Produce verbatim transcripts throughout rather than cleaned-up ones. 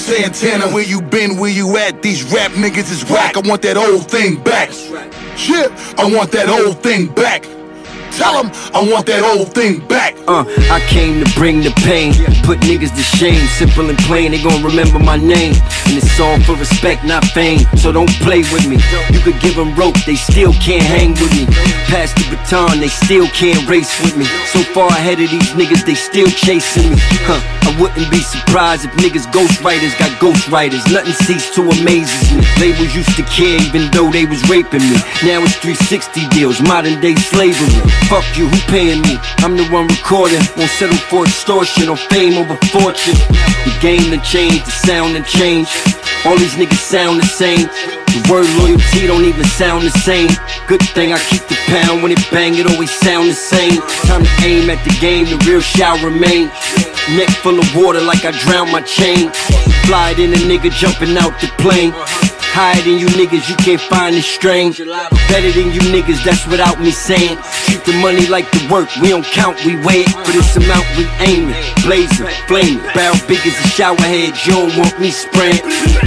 Santana, where you been, where you at? These rap niggas is whack. I want that old thing back. Shit, I want that old thing back. Tell them I want that old thing back. Uh, I came to bring the pain, put niggas to shame. Simple and plain, they gon' remember my name. And it's all for respect, not fame. So don't play with me. You could give them rope, they still can't hang with me. Pass the baton, they still can't race with me. So far ahead of these niggas, they still chasing me. Huh, I wouldn't be surprised if niggas ghostwriters got ghostwriters. Nothing ceased to amazes me. Labels used to care even though they was raping me. Now it's three sixty deals, modern day slavery. Fuck you, who paying me? I'm the one recording. Won't settle for extortion or fame over fortune. The game done changed, the sound done changed. All these niggas sound the same. The word loyalty don't even sound the same. Good thing I keep the pound. When it bang, it always sound the same. Time to aim at the game, the real shall remain. Neck full of water like I drowned my chain. Fly in a nigga jumping out the plane. Higher than you niggas, you can't find the strain. Better than you niggas, that's without me saying. Treat the money like the work, we don't count, we weigh it. For this amount we aiming, blazing, flaming. Barrel big as a shower head, you don't want me spraying.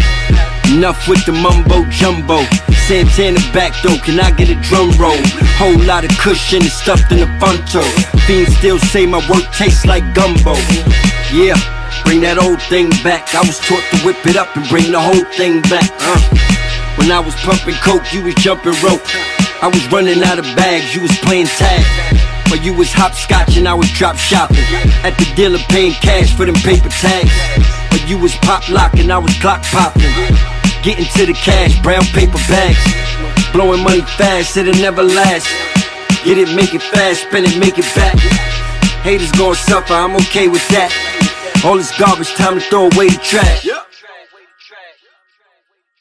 Enough with the mumbo jumbo. Santana back though, can I get a drum roll? Whole lot of cushion and stuffed in the funto. Fiends still say my work tastes like gumbo. Yeah, bring that old thing back. I was taught to whip it up and bring the whole thing back. uh. When I was pumping coke, you was jumping rope. I was running out of bags, you was playing tag. But you was hopscotching, I was drop shopping. At the dealer paying cash for them paper tags. But you was pop locking, I was clock popping. Getting to the cash, brown paper bags. Blowing money fast, it'll never last. Get it, make it fast, spend it, make it back. Haters gon' suffer, I'm okay with that. All this garbage, time to throw away the trash.